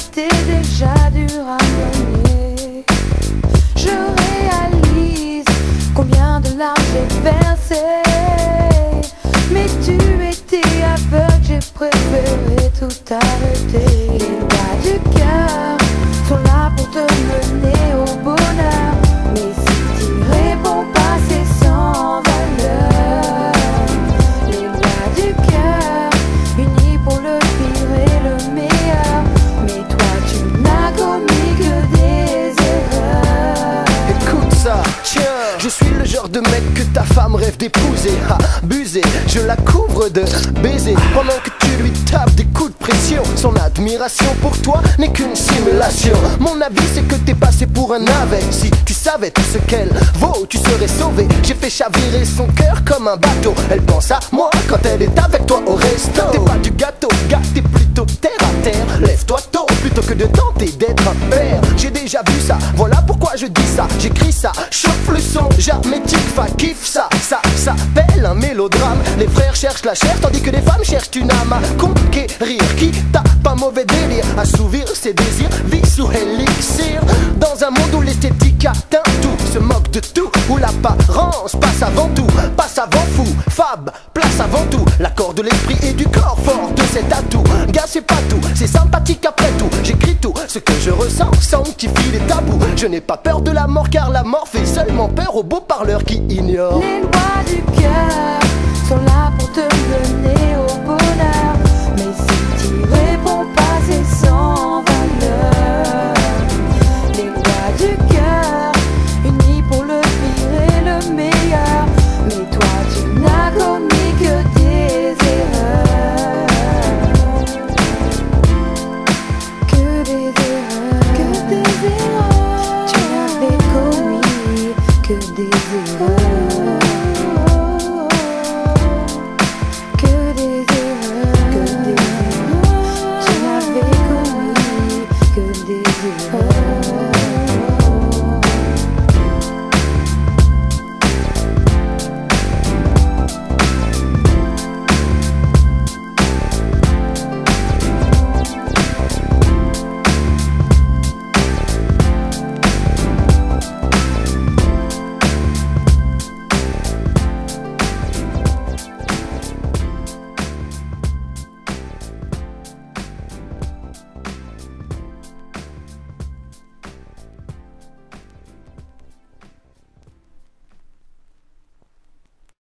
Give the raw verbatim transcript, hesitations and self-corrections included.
été déjà dur à mener. Je réalise combien de larmes j'ai versé, mais tu étais aveugle, j'ai préféré tout arrêter. Les lois du cœur sont là pour te mener au bonheur, mais si tu réponds pas c'est sans valeur. Les lois du cœur, unis pour le pire et le meilleur, mais toi tu n'as commis que des erreurs. Écoute ça, tiens, je suis le genre de mec que ta femme rêve d'épouser. Ha, buser, je la couvre de baisers pendant que tu lui tapes des coups de pression. Son admiration pour toi n'est qu'une simulation. Mon avis c'est que t'es passé pour un navet. Si tu savais tout ce qu'elle vaut, tu serais sauvé. J'ai fait chavirer son cœur comme un bateau. Elle pense à moi quand elle est avec toi au resto. T'es pas du gâteau, gars, t'es plutôt terre à terre. Lève-toi tôt plutôt que de tenter d'être un père. J'ai déjà vu ça, voilà pourquoi je dis ça. J'écris ça, chauffe le son, j'armétique, fa kiffe ça. Ça s'appelle un mélodrame. Les frères cherchent la chair tandis que les femmes cherchent une âme à conquérir. Qui t'a pas mauvais délire, assouvir ses désirs, vie sous élixir. Dans un monde où l'esthétique atteint tout, se moque de tout, où l'apparence passe avant tout, passe avant fou, fab, place avant tout. L'accord de l'esprit et du corps fort de cet atout. Gars c'est pas tout, c'est sympathique après tout. J'écris tout, ce que je ressens sanctifie les tabous. Je n'ai pas peur de la mort car la mort fait seulement peur aux beaux parleurs qui ignorent. Les lois du cœur sont là pour te mener au bonheur, mais si tu réponds pas c'est sans valeur. Les lois du cœur, unis pour le pire et le meilleur, mais toi tu n'as commis que des erreurs. Que des erreurs, que des erreurs. Tu n'avais commis que des erreurs.